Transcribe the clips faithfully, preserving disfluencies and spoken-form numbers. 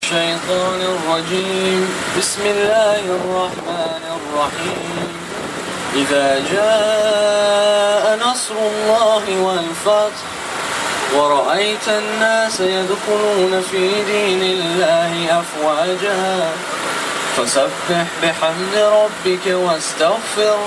الشيطان الرجيم بسم الله الرحمن الرحيم إذا جاء نصر الله والفتح ورأيت الناس يدخلون في دين الله أفواجا فسبح بحمد ربك واستغفره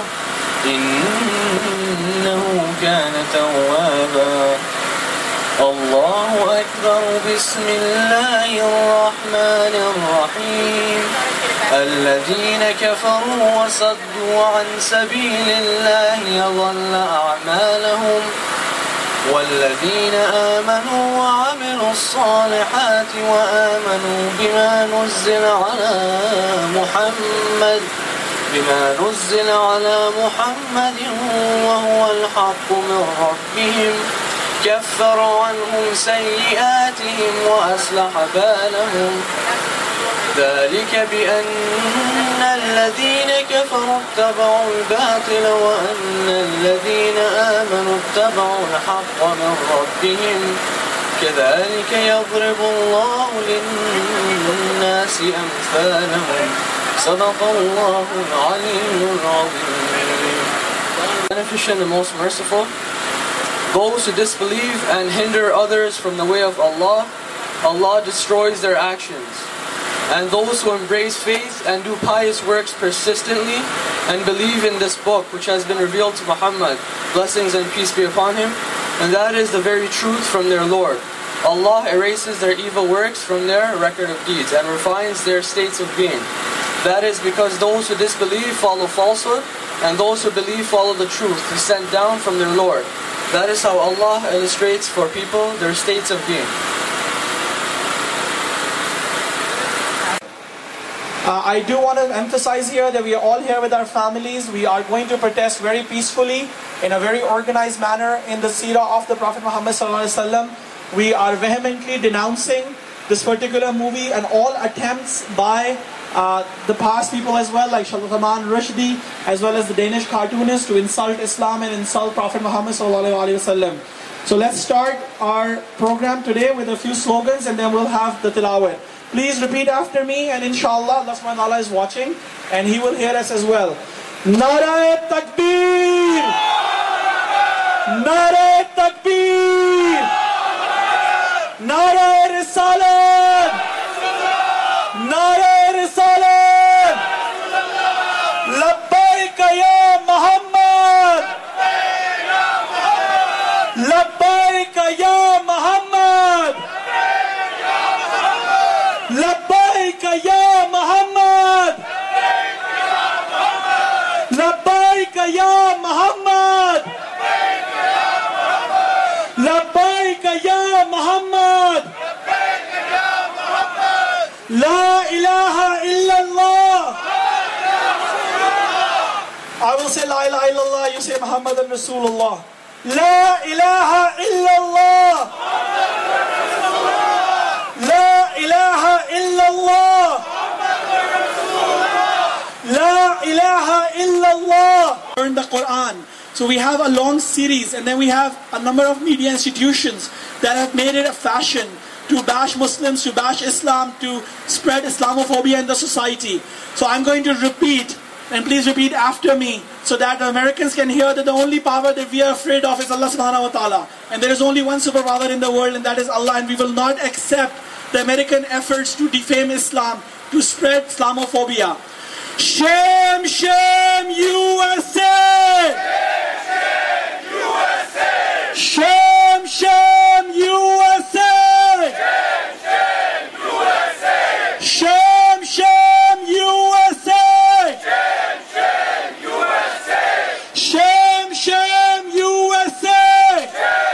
إنه كان توابا الله أكبر بسم الله الرحمن الرحيم الذين كفروا وصدوا عن سبيل الله أضل أعمالهم والذين آمنوا وعملوا الصالحات وآمنوا بما نزل على محمد بما نزل على محمد وهو الحق من ربهم كفر عنهم سيئاتهم وأصلح بالهم ذلك بأن الذين كفروا اتبعوا الباطل وأن الذين آمنوا اتبعوا الحق من ربهم كذلك يضرب الله للناس أمثالهم صدق الله العلي العظيم. Beneficent and most merciful. Those who disbelieve and hinder others from the way of Allah, Allah destroys their actions. And those who embrace faith and do pious works persistently and believe in this book which has been revealed to Muhammad, blessings and peace be upon him, and that is the very truth from their Lord. Allah erases their evil works from their record of deeds and refines their states of being. That is because those who disbelieve follow falsehood, and those who believe follow the truth sent down from their Lord. That is how Allah illustrates for people their states of being. Uh, I do want to emphasize here that we are all here with our families. We are going to protest very peacefully in a very organized manner in the seerah of the Prophet Muhammad sallallahu alaihi wasallam. We are vehemently denouncing this particular movie and all attempts by uh, the past people as well, like Salman Rushdie, as well as the Danish cartoonist, to insult Islam and insult Prophet Muhammad sallallahu alaihi wasallam. So let's start our program today with a few slogans and then we'll have the tilawat. Please repeat after me, and inshallah Allah subhanahu wa ta'ala is watching and He will hear us as well. Nara Takbir! Nara Takbir! Nara Risalat! Nara Risalat! Labbaik ya Muhammad! Labbaik ya Muhammad! Labbaik ya Muhammad! Labbaik ya Muhammad! Labbaik ya Muhammad! La ilaha illallah! I will say La ilaha illallah, you say Muhammadan Rasulullah. La ilaha illallah! La ilaha illallah! La ilaha illallah! Learn the Quran. So we have a long series, and then we have a number of media institutions that have made it a fashion to bash Muslims, to bash Islam, to spread Islamophobia in the society. So I'm going to repeat, and please repeat after me, so that the Americans can hear that the only power that we are afraid of is Allah subhanahu wa ta'ala. And there is only one superpower in the world, and that is Allah, and we will not accept the American efforts to defame Islam, to spread Islamophobia. Shame, shame, U S A! Shame, shame, U S A! Shame, shame, U S A! Shame, shame, U S A!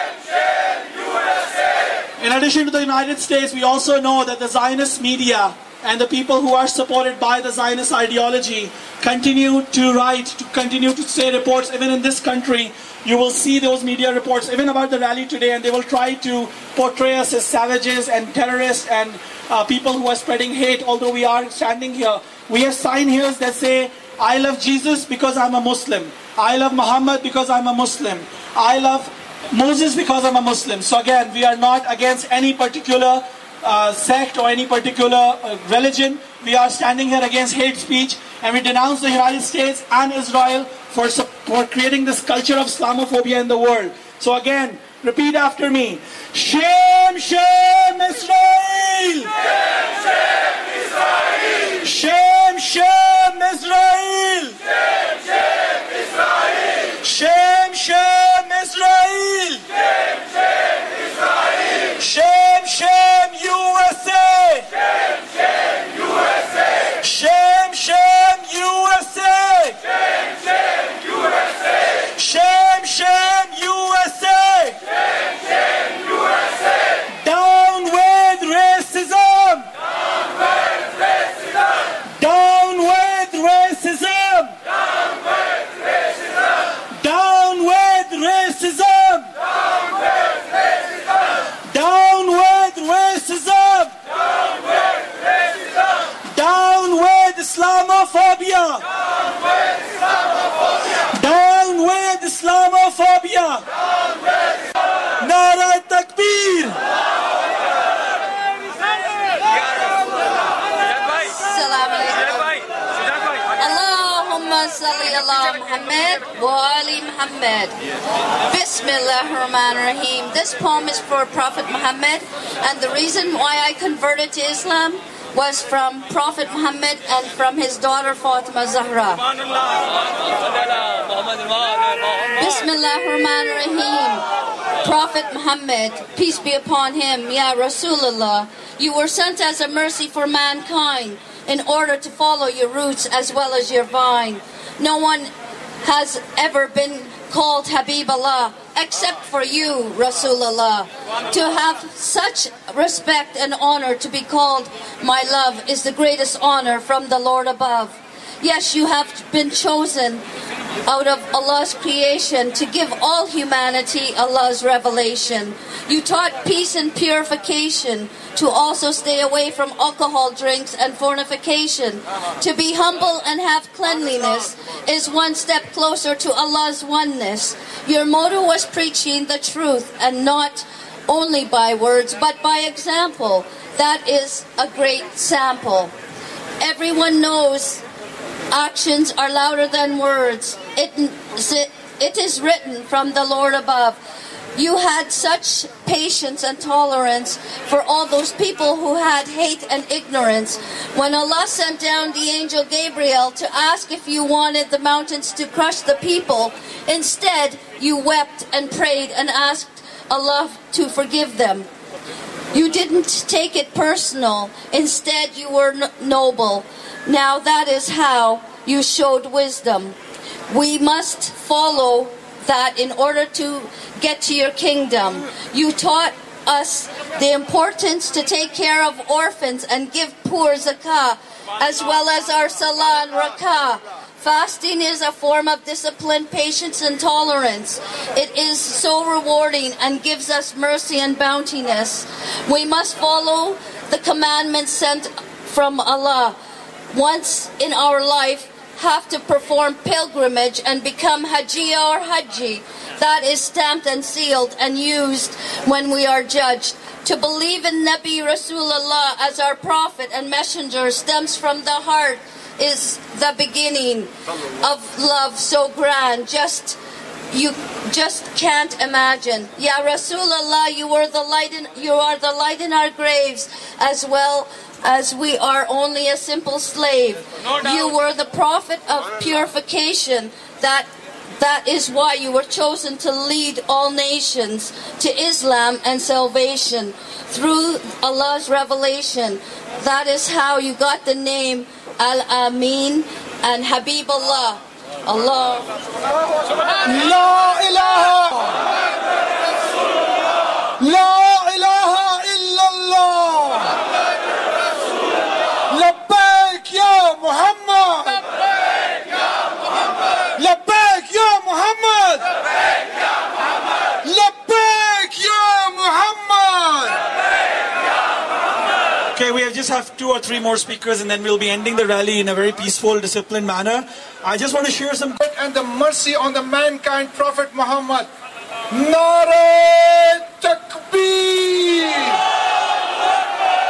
In addition to the United States, we also know that the Zionist media and the people who are supported by the Zionist ideology continue to write, to continue to say reports. Even in this country, you will see those media reports, even about the rally today, and they will try to portray us as savages and terrorists and uh, people who are spreading hate. Although we are standing here, we have sign here that say, I love Jesus because I'm a Muslim. I love Muhammad because I'm a Muslim. I love Moses because I'm a Muslim. So again, we are not against any particular uh, sect or any particular uh, religion. We are standing here against hate speech, and we denounce the United States and Israel for, for creating this culture of Islamophobia in the world. So again, repeat after me. Shem, Shem, Israel! Shem, Shem, Israel! Shem, Shem, Israel! Shem, Shem, U S A! Shem, Shem, U S A! Shem, Shem, U S A! Down with racism! Down with racism! Down with racism! Down with racism! Down with Islamophobia! Down with Islamophobia! Nara Takbir! Allahumma salli ala Muhammad wa ali Muhammad. Bismillahirrahmanirrahim. This poem is for Prophet Muhammad, and the reason why I converted to Islam was from Prophet Muhammad and from his daughter Fatima Zahra. Bismillahirrahmanirrahim. Prophet Muhammad, peace be upon him, Ya Rasulullah, you were sent as a mercy for mankind in order to follow your roots as well as your vine. No one has ever been called Habiballah except for you, Rasulullah. To have such respect and honor to be called my love is the greatest honor from the Lord above. Yes, you have been chosen out of Allah's creation to give all humanity Allah's revelation. You taught peace and purification, to also stay away from alcohol drinks and fornication. To be humble and have cleanliness is one step closer to Allah's oneness. Your motto was preaching the truth, and not only by words but by example. That is a great sample. Everyone knows actions are louder than words. It, it is written from the Lord above. You had such patience and tolerance for all those people who had hate and ignorance. When Allah sent down the angel Gabriel to ask if you wanted the mountains to crush the people, instead you wept and prayed and asked Allah to forgive them. You didn't take it personal. Instead, you were noble. Now that is how you showed wisdom. We must follow that in order to get to your kingdom. You taught us the importance to take care of orphans and give poor zakah, as well as our salah and rakah. Fasting is a form of discipline, patience, and tolerance. It is so rewarding and gives us mercy and bountiness. We must follow the commandments sent from Allah. Once in our life, have to perform pilgrimage and become Hajjia or Hajji. That is stamped and sealed and used when we are judged. To believe in Nabi Rasulullah as our prophet and messenger stems from the heart, is the beginning of love so grand, just you just can't imagine. Ya Rasulullah, you are the light in, you are the light in our graves, as well as we are only a simple slave. You were the prophet of purification. That that is why you were chosen to lead all nations to Islam and salvation through Allah's revelation. That is how you got the name Al-Amin and Habibullah. Allah. La ilaha. La ilaha illallah. Labbaik ya Muhammad. Labbaik ya Muhammad. Labbaik ya Muhammad. Okay, we just have two or three more speakers and then we'll be ending the rally in a very peaceful, disciplined manner. I just want to share some... And the mercy on the mankind, Prophet Muhammad. Nara Takbir!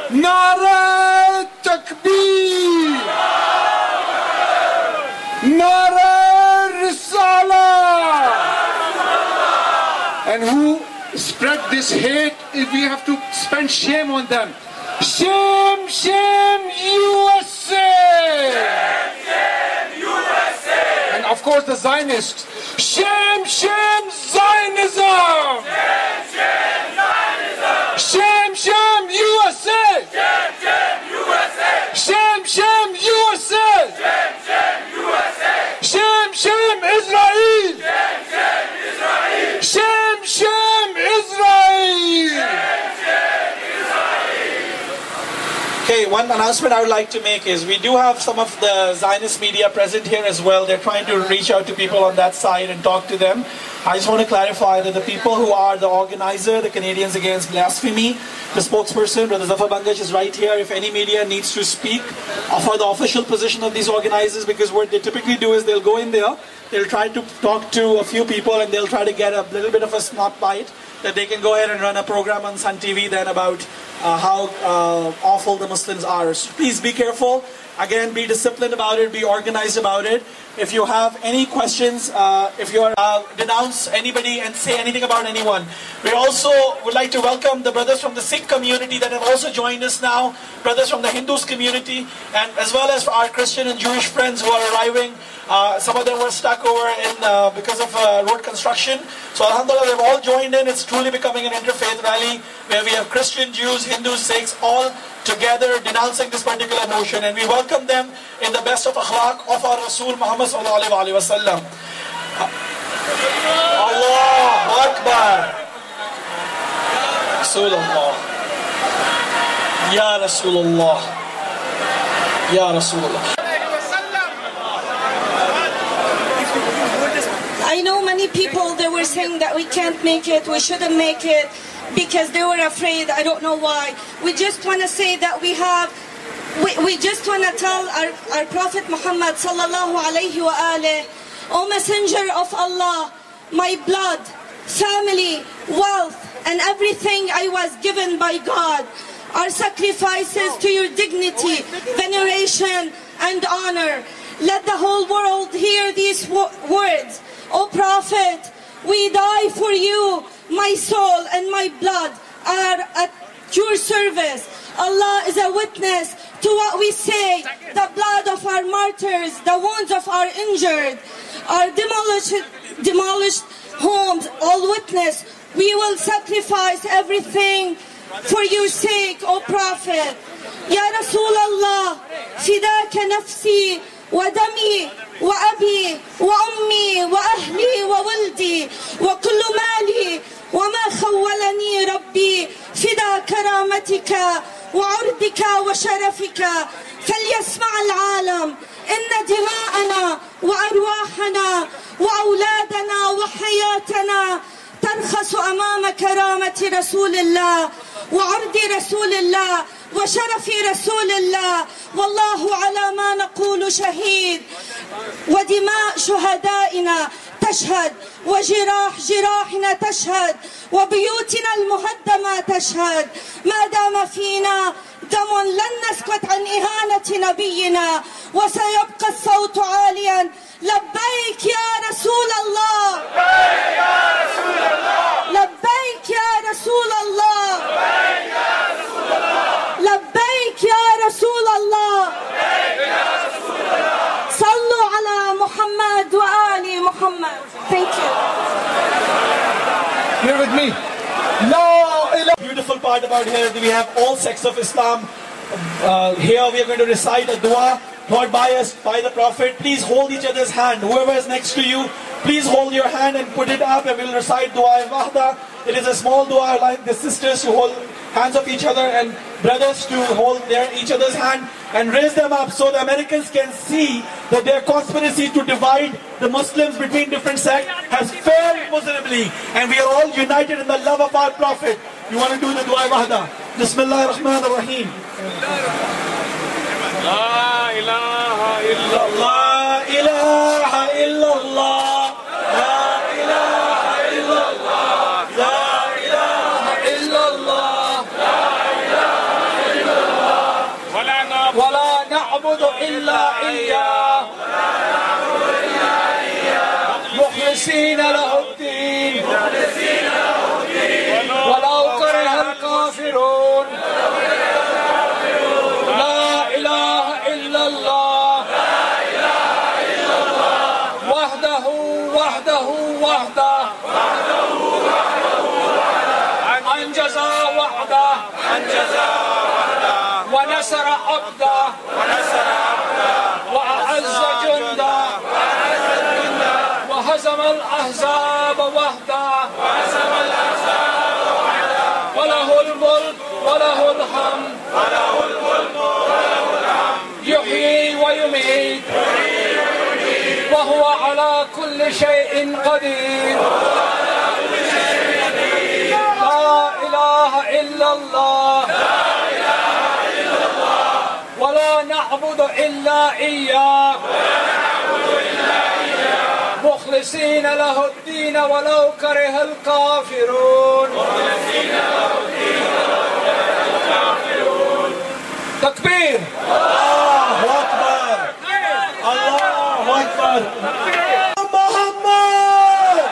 Nara Takbir! Nara Risala! And who spread this hate, if we have to spend shame on them. Shame, shame, U S A! Shame, shame, U S A! And of course the Zionists. Shame, shame, Zionism! Shame, shame, Zionism! Shame, shame, U S A! Shame, shame, U S A! Shame, shame, U S A! Shame, shame, U S A! Shame, shame, Israel! Shame, shame, Israel! Shame, shame, Israel! Okay, one announcement I would like to make is we do have some of the Zionist media present here as well. They're trying to reach out to people on that side and talk to them. I just want to clarify that the people who are the organizer, the Canadians Against Blasphemy, the spokesperson, Brother Zafar Bangaj is right here. If any media needs to speak for the official position of these organizers, because what they typically do is they'll go in there, they'll try to talk to a few people and they'll try to get a little bit of a snot bite that they can go ahead and run a program on Sun T V then about uh, how uh, awful the Muslims are. So please be careful. Again, be disciplined about it, be organized about it. If you have any questions, uh, if you are uh, denounce anybody and say anything about anyone. We also would like to welcome the brothers from the Sikh community that have also joined us now, brothers from the Hindus community, and as well as for our Christian and Jewish friends who are arriving. Uh, some of them were stuck over in uh, because of uh, road construction. So alhamdulillah, they've all joined in. It's truly becoming an interfaith rally where we have Christian, Jews, Hindus, Sikhs, all together denouncing this particular notion, and we welcome them in the best of akhlaq of our Rasul Muhammad sallallahu alaihi wasallam. Allahu Akbar. Rasulullah. Ya Rasulullah. Ya Rasulullah. I know many people, they were saying that we can't make it, we shouldn't make it, because they were afraid. I don't know why. We just want to say that we have, we, we just want to tell our, our Prophet Muhammad sallallahu alayhi wa alayhi, O Messenger of Allah, my blood, family, wealth, and everything I was given by God are sacrifices to your dignity, veneration, and honor. Let the whole world hear these words. O Prophet, we die for you. My soul and my blood are at your service. Allah is a witness to what we say. The blood of our martyrs, the wounds of our injured, our demolished, demolished homes, all witness. We will sacrifice everything for your sake, O Prophet. Ya Rasulullah, fidaka nafsi ودمي وأبي وأمي وأهلي وولدي وكل مالي وما خولني ربي فدا كرامتك وعرضك وشرفك فليسمع العالم إن دماءنا وأرواحنا وأولادنا وحياتنا ترخص أمام كرامة رسول الله وعرض رسول الله وشرف رسول الله والله على ما نقول شهيد ودماء شهدائنا تشهد وجراح جراحنا تشهد وبيوتنا المهدمة تشهد ما دام فينا دم لن نسكت عن إهانة نبينا وسيبقى الصوت عاليا لبيك يا رسول الله لبيك يا رسول الله لبيك يا رسول الله لبيك يا رسول الله لبيك يا رسول الله لبيك يا رسول الله صلوا على محمد وآل محمد. Thank you. Here with me. La ilaha. Beautiful part about here that we have all sects of Islam. Uh, here we are going to recite a dua taught by us, by the Prophet. Please hold each other's hand. Whoever is next to you, please hold your hand and put it up, and we'll recite dua al-Wahda. It is a small dua, like the sisters to hold hands of each other and brothers to hold their each other's hand and raise them up so the Americans can see that their conspiracy to divide the Muslims between different sects has failed miserably, and we are all united in the love of our Prophet. You want to do the dua al-Wahda? Bismillah ar-Rahman ar-Rahim. La ilaha illallah. La ilaha illallah. La ilaha illallah. La ilaha illallah. La ilaha illallah. إلا إياه مخلصين له الدين ولو كره الكافرون لا إله إلا الله وحده وحده وحده أنجز وحده ونصر عبده وأعز جنده وهزم الأحزاب وحده وله الملك وله الحمد يحيي ويميت وهو على كل شيء قدير لا إله إلا الله ولا نعبد إلا إياه مخلصين له الدين ولو كره الكافرون تكبير الله أكبر الله أكبر Muhammad.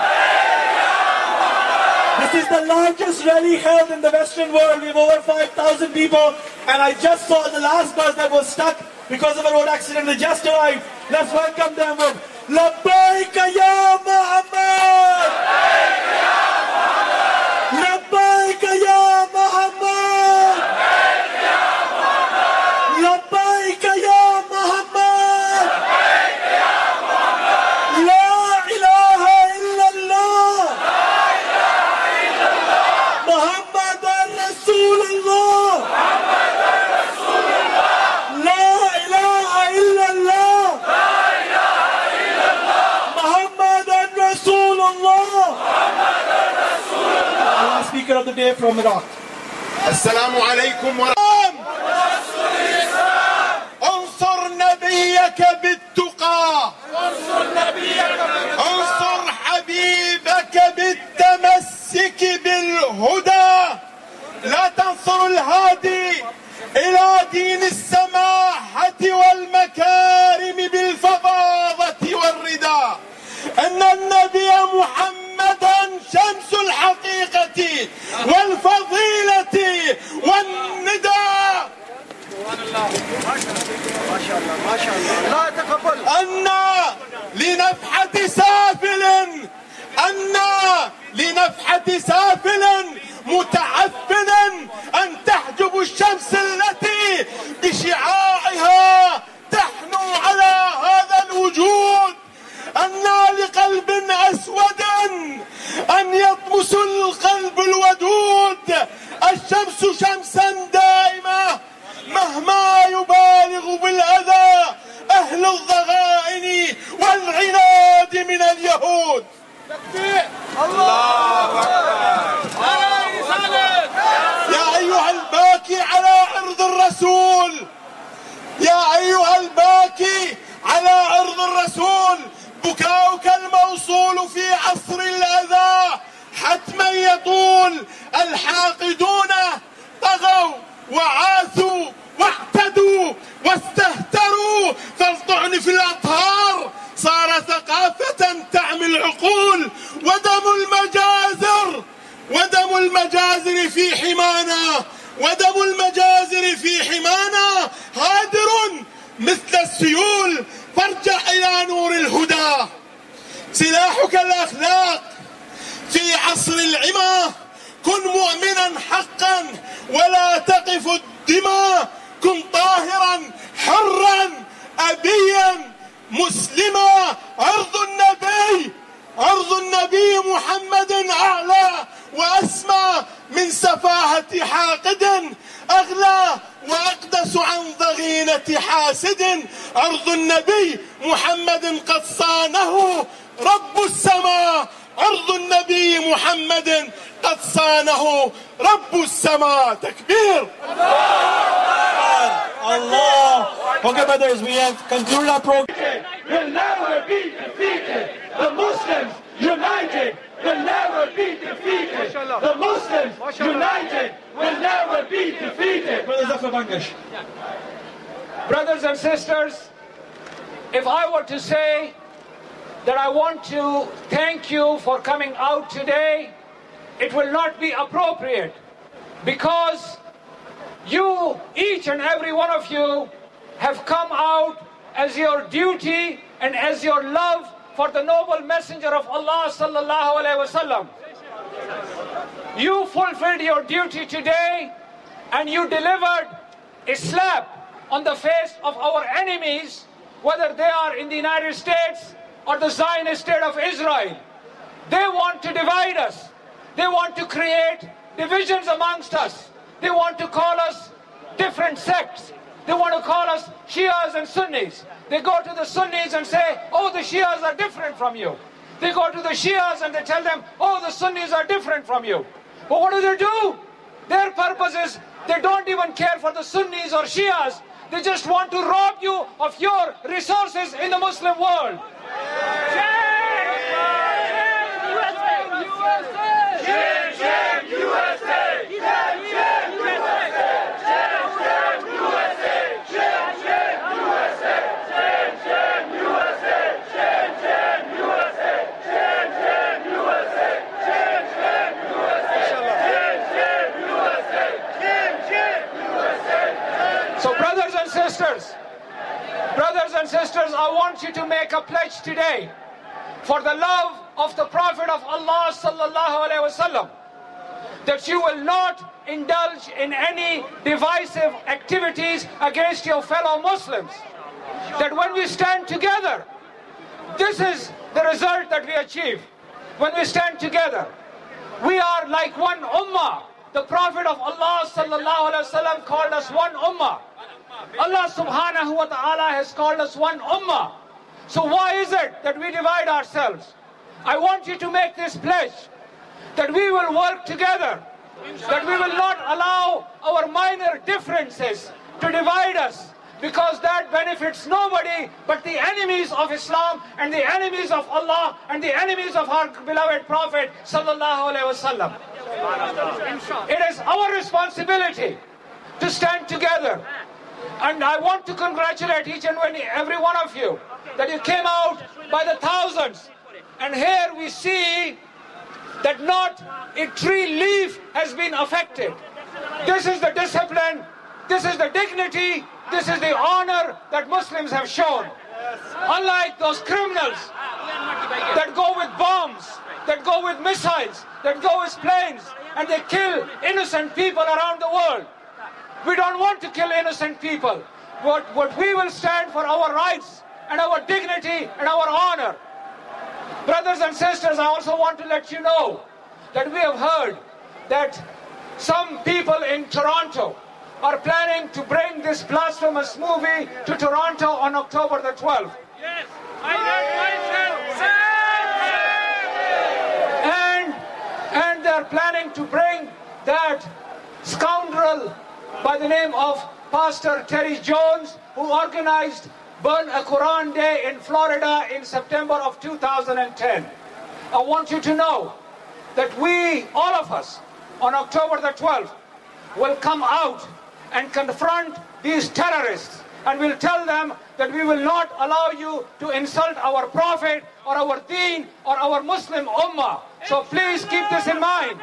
This is the largest rally held in the Western world. We have over five thousand people, and I just saw the last bus that was stuck because of a road accident. They just arrived. Let's welcome them with لبيك يا محمد لبيك يا محمد لبيك يا محمد لا إله إلا الله محمد رسول الله لا إله إلا الله Speaker of the day from Iraq. السلام عليكم ورحمة انصر نبيك بالتقى انصر نبيك انصر حبيبك بالتمسك بالهدى لا تنصر الهادي إلى دين السماحة والمكارم بالفظاظة والرداء أن النبي محمدا شمس الحقيقة والفضيلة والندى ما شاء الله ما شاء الله لا تقبل أن لنفحة سافل أن لنفحة سافل متعفن أن تحجب الشمس التي بشعاعها تحنو على هذا الوجود أن لقلب أسود أن يطمس القلب الودود الشمس شمسا دائمة مهما يبالغ بالأذى أهل الضغائن والعناد من اليهود الله أكبر يا أيها الباكي على عرض الرسول يا أيها الباكي على عرض الرسول بكاؤك الموصول في عصر الأذى حتما يطول الحاقدون طغوا وعاثوا واعتدوا واستهتروا فالطعن في الأطهار صار ثقافة تعمي العقول ودم المجازر ودم المجازر في حمانا ودم المجازر في حمانا هادر مثل السيول فارجع إلى نور الهدى سلاحك الأخلاق في عصر العمى كن مؤمنا حقا ولا تقف الدماء كن طاهرا حرا أبيا مسلما عرض النبي عرض النبي محمد أعلى وأسمى من سفاهة حاقد أغلى وأقدس عن ضغينة حاسد عرض النبي محمد قد صانه رب السماء عرض النبي محمد قد صانه رب السماء تكبير Allah. Okay, brothers, we have concluded our program. Will never be defeated. The Muslims united will never be defeated. The Muslims united will never be defeated. Brothers of Bangash. Brothers and sisters, if I were to say that I want to thank you for coming out today, it will not be appropriate, because you, each and every one of you, have come out as your duty and as your love for the noble messenger of Allah sallallahu alaihi wasallam. You fulfilled your duty today, and you delivered a slap on the face of our enemies, whether they are in the United States or the Zionist state of Israel. They want to divide us. They want to create divisions amongst us. They want to call us different sects. They want to call us Shias and Sunnis. They go to the Sunnis and say, oh, the Shias are different from you. They go to the Shias and they tell them, oh, the Sunnis are different from you. But what do they do? Their purpose is they don't even care for the Sunnis or Shias. They just want to rob you of your resources in the Muslim world. So brothers and sisters, brothers and sisters, I want you to make a pledge today for the love of the Prophet of Allah sallallahu alaihi wasallam, that you will not indulge in any divisive activities against your fellow Muslims. That when we stand together, this is the result that we achieve. When we stand together, we are like one ummah. The Prophet of Allah sallallahu alaihi wasallam called us one ummah. Allah subhanahu wa ta'ala has called us one ummah. So why is it that we divide ourselves? I want you to make this pledge that we will work together, that we will not allow our minor differences to divide us, because that benefits nobody but the enemies of Islam and the enemies of Allah and the enemies of our beloved Prophet sallallahu alaihi wasallam. It is our responsibility to stand together. And I want to congratulate each and every one of you that you came out by the thousands. And here we see that not a tree leaf has been affected. This is the discipline, this is the dignity, this is the honor that Muslims have shown. Unlike those criminals that go with bombs, that go with missiles, that go with planes, and they kill innocent people around the world. We don't want to kill innocent people. But what we will stand for our rights and our dignity and our honor. Brothers and sisters, I also want to let you know that we have heard that some people in Toronto are planning to bring this blasphemous movie to Toronto on October the twelfth. Yes, I heard myself. And, and they're planning to bring that scoundrel by the name of Pastor Terry Jones, who organized Burn a Quran Day in Florida in September of two thousand ten. I want you to know that we, all of us, on October the twelfth, will come out and confront these terrorists, and we'll tell them that we will not allow you to insult our Prophet or our Deen or our Muslim Ummah. So please keep this in mind.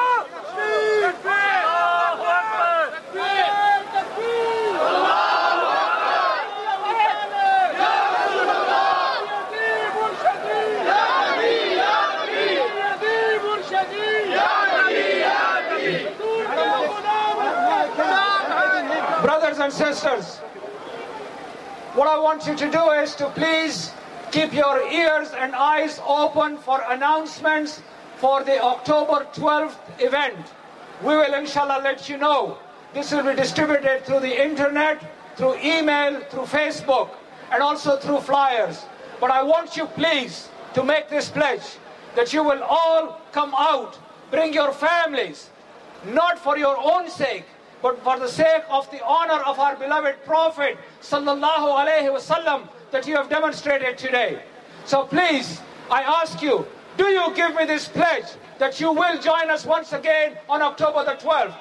Brothers and sisters, what I want you to do is to please keep your ears and eyes open for announcements for the October twelfth event. We will inshallah let you know. This will be distributed through the internet, through email, through Facebook, and also through flyers. But I want you please to make this pledge that you will all come out, bring your families, not for your own sake, but for the sake of the honor of our beloved Prophet sallallahu alaihi wasallam that you have demonstrated today. So please, I ask you, do you give me this pledge that you will join us once again on October the twelfth?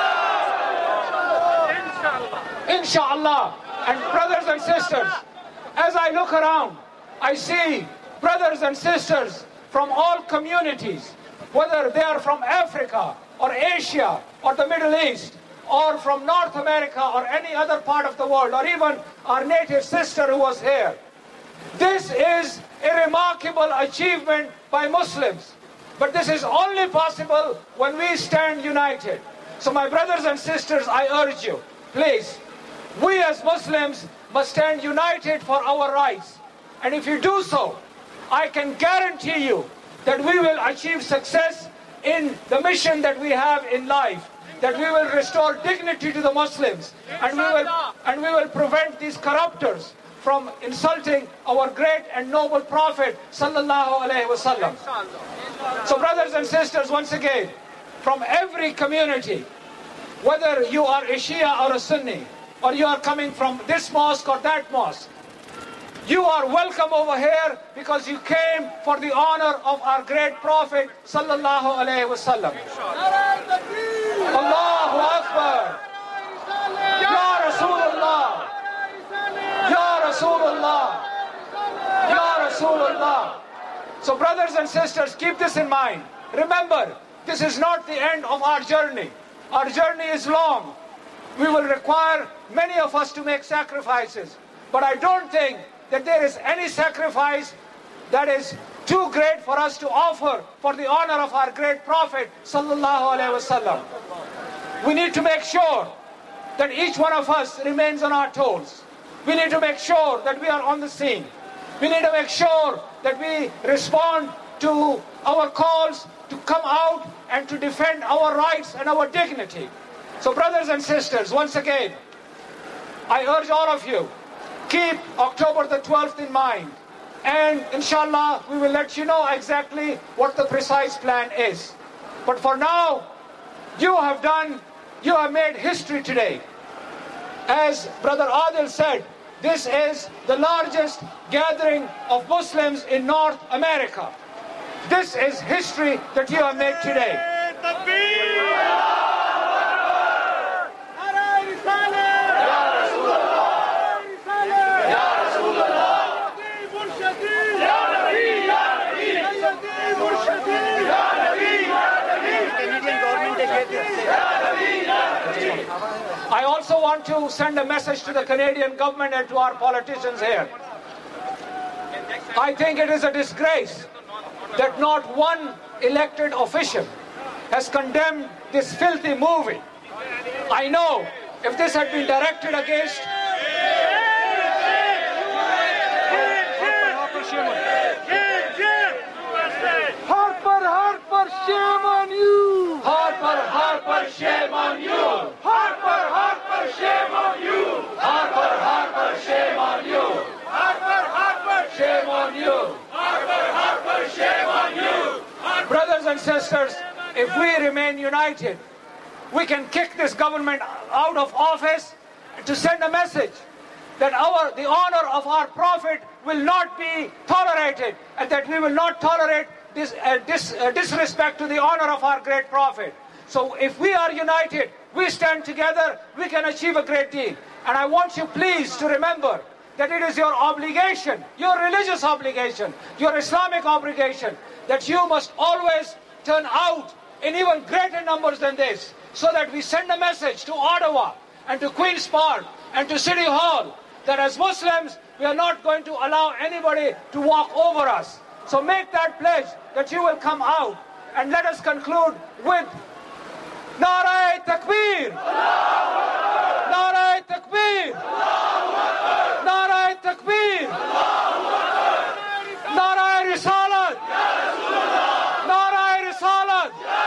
Inshallah. And brothers and sisters, as I look around, I see brothers and sisters from all communities, whether they are from Africa or Asia or the Middle East or from North America or any other part of the world, or even our native sister who was here. This is a remarkable achievement by Muslims. But this is only possible when we stand united. So my brothers and sisters, I urge you, please, we as Muslims must stand united for our rights. And if you do so, I can guarantee you that we will achieve success in the mission that we have in life, that we will restore dignity to the Muslims, and we will, and we will prevent these corruptors from insulting our great and noble Prophet sallallahu alaihi wasallam. So brothers and sisters, once again, from every community, whether you are a Shia or a Sunni, or you are coming from this mosque or that mosque, you are welcome over here because you came for the honor of our great Prophet sallallahu alaihi wasallam. Allahu Akbar. Ya Rasulullah. Ya Rasulullah. Ya Rasulullah. So brothers and sisters, keep this in mind. Remember, this is not the end of our journey. Our journey is long. We will require many of us to make sacrifices. But I don't think that there is any sacrifice that is too great for us to offer for the honor of our great Prophet sallallahu alaihi wasallam. We need to make sure that each one of us remains on our toes. We need to make sure that we are on the scene. We need to make sure that we respond to our calls to come out and to defend our rights and our dignity. So brothers and sisters, once again, I urge all of you, keep October the twelfth in mind. And inshallah, we will let you know exactly what the precise plan is. But for now, you have done, you have made history today. As Brother Adil said, this is the largest gathering of Muslims in North America. This is history that you have made today. I also want to send a message to the Canadian government and to our politicians here. I think it is a disgrace that not one elected official has condemned this filthy movie. I know if this had been directed against Harper, Harper, shame on you! Harper, Harper, shame on you! Harper, Harper, shame on you! Harper, Harper, shame on you! Harper, Harper, shame on you! Harper, Harper, shame on you! Brothers and sisters, if we remain united, we can kick this government out of office to send a message that our the honor of our Prophet will not be tolerated, and that we will not tolerate this uh, dis, uh, disrespect to the honor of our great Prophet. So if we are united, we stand together, we can achieve a great deal. And I want you please to remember that it is your obligation, your religious obligation, your Islamic obligation, that you must always turn out in even greater numbers than this, so that we send a message to Ottawa and to Queen's Park and to City Hall that as Muslims, we are not going to allow anybody to walk over us. So make that pledge that you will come out, and let us conclude with Narae Takbir! Narae Takbir! Narae Takbir! Narae Risalat! Narae Risalat!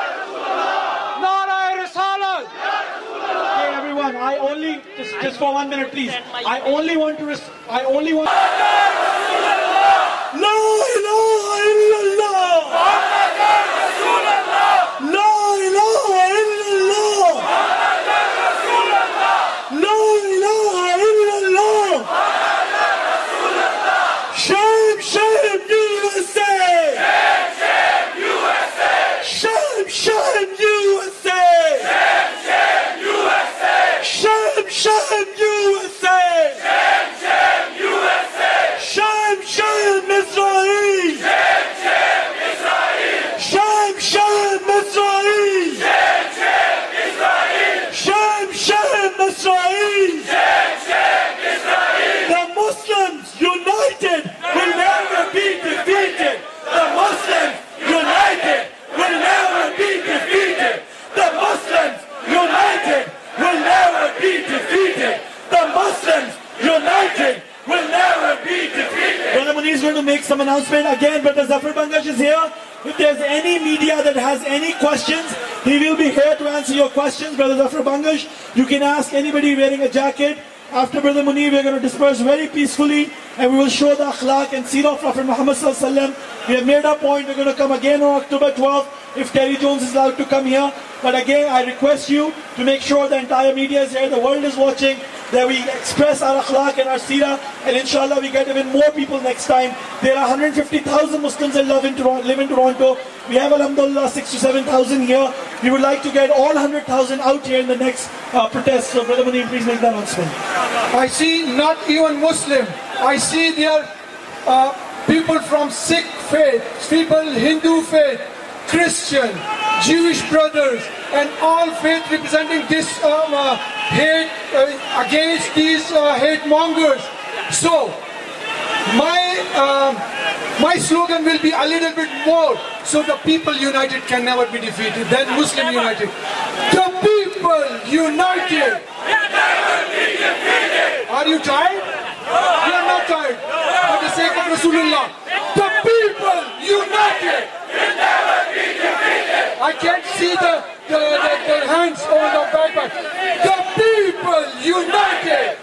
Narae Risalat! Okay, everyone, I only, just, just for one minute, please. I only want to, res- I only want... لا إله إلا الله لا إله إلا الله لا إله إلا الله شام شام يو إس إيه شام شام يو إس إيه شام شام يو إس إيه Muslims united will never be defeated. Brother Munir is going to make some announcement. Again, Brother Zafar Bangash is here. If there's any media that has any questions, he will be here to answer your questions. Brother Zafar Bangash, you can ask anybody wearing a jacket. After Brother Munir, we are going to disperse very peacefully and we will show the akhlaq and seerah of Prophet Muhammad sallallahu alaihi wasallam. We have made our point. We're going to come again on October twelfth if Terry Jones is allowed to come here. But again, I request you to make sure the entire media is here, the world is watching, that we express our akhlaq and our seerah, and inshallah we get even more people next time. There are one hundred fifty thousand Muslims that live in Toronto. Live in Toronto. We have alhamdulillah six to seven thousand here. We would like to get all one hundred thousand out here in the next uh, protest. So Brother Munir, please make the announcement. I see not even Muslim. I see there uh, people from Sikh faith, people Hindu faith, Christian, Jewish brothers, and all faith representing this um, uh, hate uh, against these uh, hate mongers. So my um, my slogan will be a little bit more. So the people united can never be defeated. Then Muslim united. The people united. Are you tired? You are not tired. For the sake of Rasulullah. The people united. I can't see the, the, the, the hands on the backpack. The people united.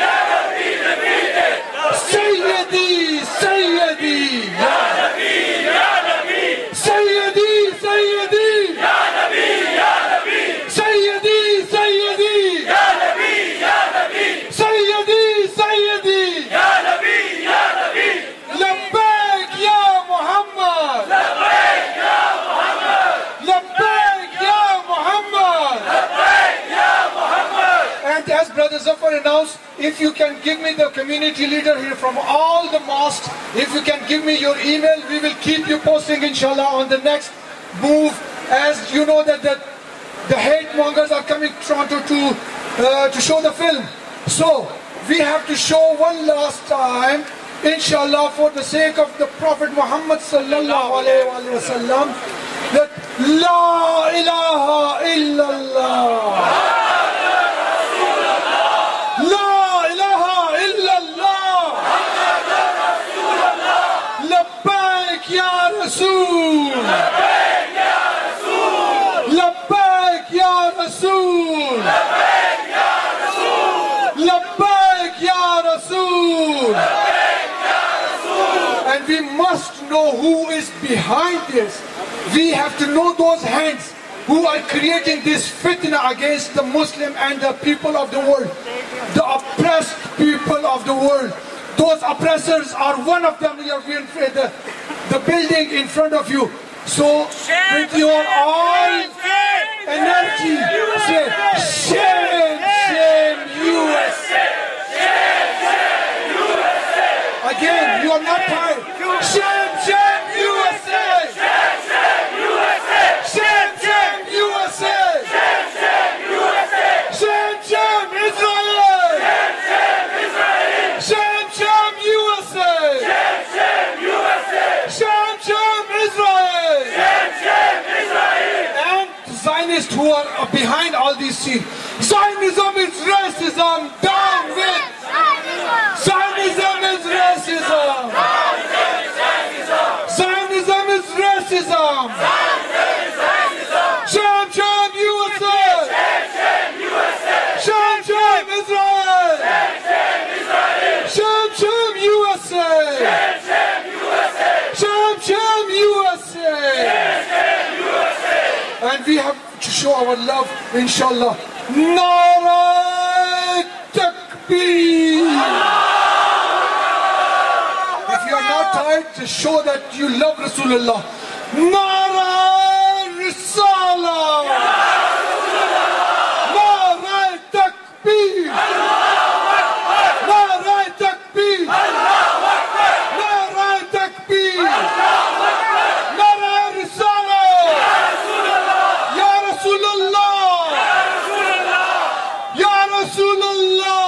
Sayyidi, Sayyidi, Ya Nabi, Ya Nabi. Sayyidi, Sayyidi, Ya Nabi, Ya Nabi. Sayyidi, Sayyidi, Ya Nabi, Ya Nabi. Sayyidi, Sayyidi, Ya Nabi, Ya Nabi. Labbaik Ya Muhammad. Labbaik Ya Muhammad. Labbaik Ya Muhammad. Labbaik Ya Muhammad. And as Brother Zafar announced, if you can give me the community leader here from all the mosques, if you can give me your email, we will keep you posting inshallah on the next move. As you know that the, the hate mongers are coming to Toronto to, uh, to show the film. So we have to show one last time, inshallah, for the sake of the Prophet Muhammad sallallahu alayhi wa sallam, that La ilaha illallah. La ilaha illallah. Labbaik ya Rasul. Labbaik ya Rasul. Labbaik ya Rasul. Labbaik ya Rasul. Labbaik ya Rasul. And we must know who is behind this. We have to know those hands who are creating this fitna against the Muslim and the people of the world, the oppressed people of the world. Those oppressors are one of them. You are in the, the building in front of you. So with your all energy, say shame, shame U S A. Shame, shame U S A. Again, you are not tired. Shame, shame U S A. Shame, shame U S A. Shame, shame U S A. Shame, shame U S A. Shame, shame Israel. Shame, shame Israel. Shame, shame U S A. Shame, shame U S A. Shame, shame Israel. Shame, shame Israel. And Zionists who are behind all these scenes. Zionism is racism. Down with. Zionism is racism. Zionism is racism. Shame, shame U S A. Shame, shame Israel. Shame, shame U S A. Shame, shame U S A. And we have to show our love, inshallah. Nara Takbir. If you are not tired, to show that you love Rasulullah. Nara Risala. Nara Takbir. Nara Takbir. Nara Takbir. Nara Risala. Ya Rasulullah. Ya Rasulullah.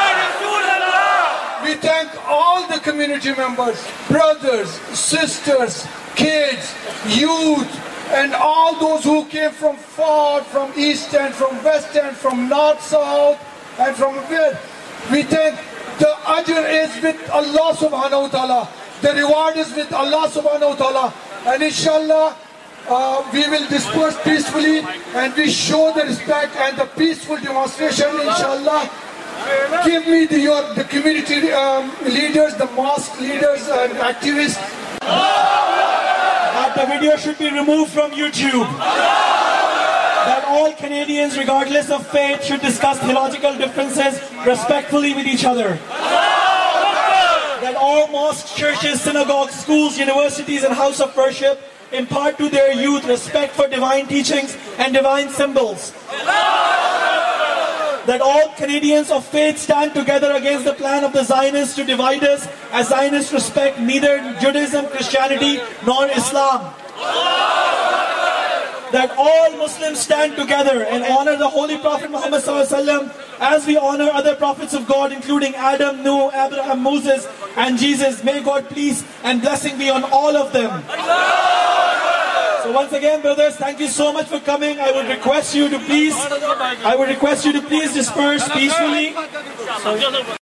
We thank all the community members, brothers, sisters, kids, youth, and all those who came from far, from east and from west and from north, south, and from where. We think the ajr is with Allah subhanahu wa ta'ala. The reward is with Allah subhanahu wa ta'ala. And inshallah, uh, we will disperse peacefully and we show the respect and the peaceful demonstration, inshallah. Give me the, your, the community um, leaders, the mosque leaders and activists. That the video should be removed from YouTube. That all Canadians, regardless of faith, should discuss theological differences respectfully with each other. That all mosques, churches, synagogues, schools, universities and house of worship impart to their youth respect for divine teachings and divine symbols. That all Canadians of faith stand together against the plan of the Zionists to divide us, as Zionists respect neither Judaism, Christianity nor Islam. That all Muslims stand together and honor the Holy Prophet Muhammad sallallahu alaihi wasallam as we honor other prophets of God, including Adam, Noah, Abraham, Moses and Jesus. May God peace and blessing be on all of them. So once again, brothers, thank you so much for coming. I would request you to please, I would request you to please disperse peacefully.